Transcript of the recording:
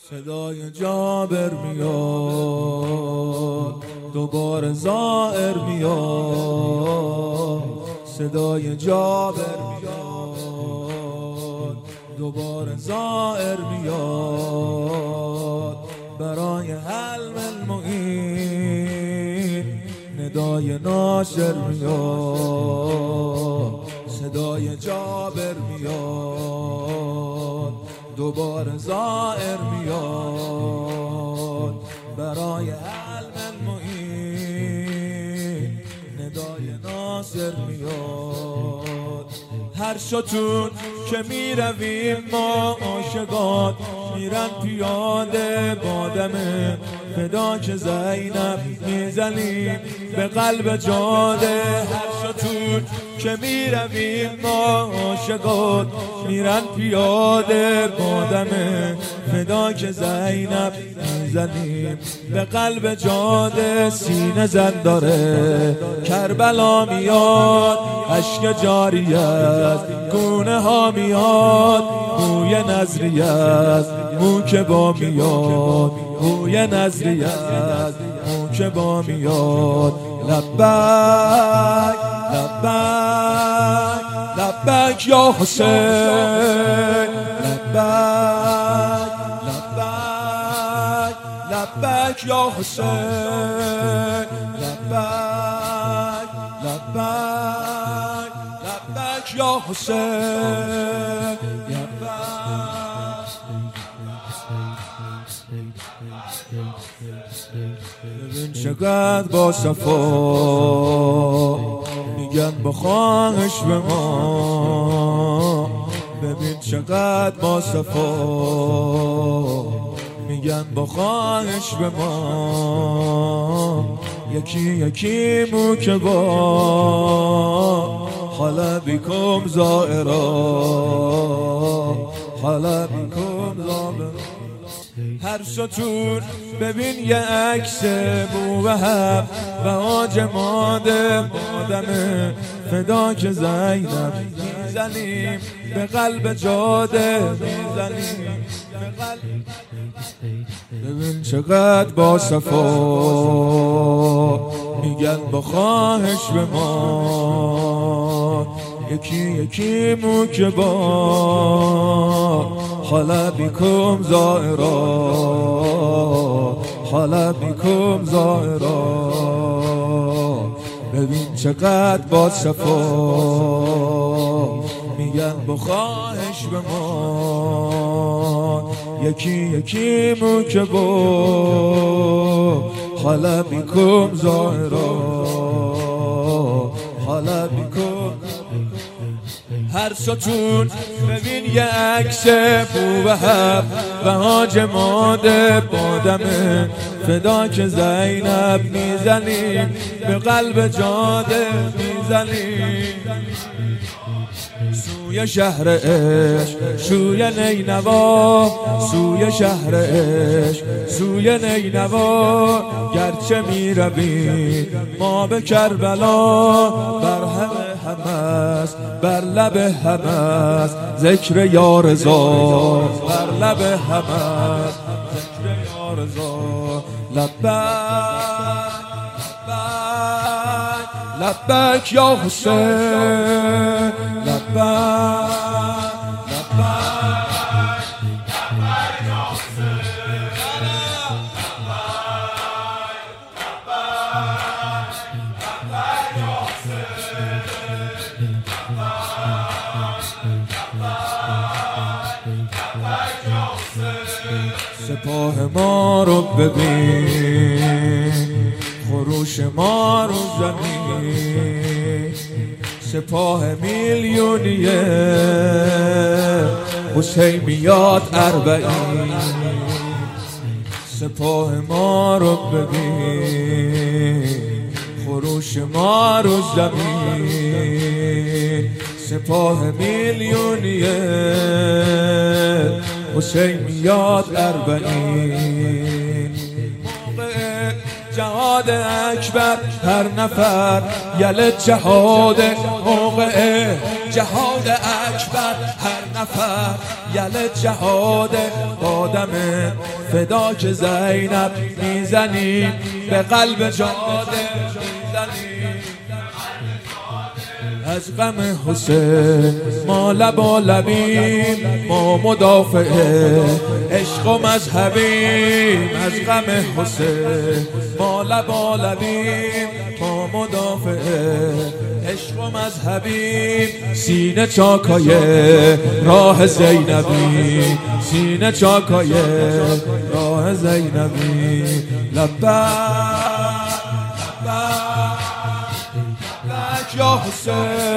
صدای جابر میاد، دوباره زائر میاد. صدای جابر میاد، دوباره زائر میاد. برای حلم المعین ندای ناصر میاد. صدای جابر میاد، دوباره زائر میاد. برای حلم المعین ندای ناصر میاد. هر ستون که میرویم ما عاشقان میرن پیاده بادمه فدا که زینب میزنیم به قلب جاده. هر ستون که میرویم ما عاشقان میرن پیاده بادمه فدا که زینب میزنیم به قلب جاده. سینه زن داره کربلا میاد، اشک جاری است گونه ها میاد. بوی نظری است مو که با میاد، بوی نظری است مو که با میاد. لبک لبک لبک یا حسین، لبک لبک لبک یا حسین، لبک لبک لبک یا حسین. ببین چقدر با صفا میگن با خواهش به ما. ببین چقدر با صفا میگن با خواهش به ما. یکی یکی مو که با حالا بیکم زائرا، حالا بیکم زائرا. هر ستون ببین یه عکس بوهب و آج ماده بادمه فدا که زینب میزنیم به قلب جاده میزنیم به قلب. ببین چقدر با صفا میگن با خواهش به ما. یکی یکی مو که با حالا بیکم زائرا، حالا بیکم زائرا. ببین چقدر با صفا میگن با خواهش به ما. یکی یکی مو که با حالا بیکم زائرا، حالا بیکم. هر ستون ببین یه عکس بوهب و حاج ماده بادمه فدا که زینب میزنیم به قلب جاده میزنیم. سوی شهر عشق سوی نینوا، سوی شهر عشق سوی نینوا. گرچه میرویم ما به کربلا، بر همه است بر لب همه است ذکر یا رضا، بر لب همه است ذکر یا رضا. لبک لبک لبک یا حسین، لبک سپاه ما رو ببین، خروش ما رو زمین. سپاه میلیونیه حسین میاد اربعین. سپاه ما رو ببین، خروش ما رو زمین. سپاه میلیونیه حسین میاد اربعین. موقع جهاد اکبر هر نفر یل جهاد، موقع جهاد اکبر هر نفر یل جهاد آدم فداک زینب میزنیم به قلب جاده میزنیم از غم حسین ما لبالبیم ما مدافع عشق و مذهبیم از غم حسین ما لبالبیم ما مدافع عشق و مذهبیم سینه چاکای راه زینبی سینه چاکای راه زینبی لبک یا حسین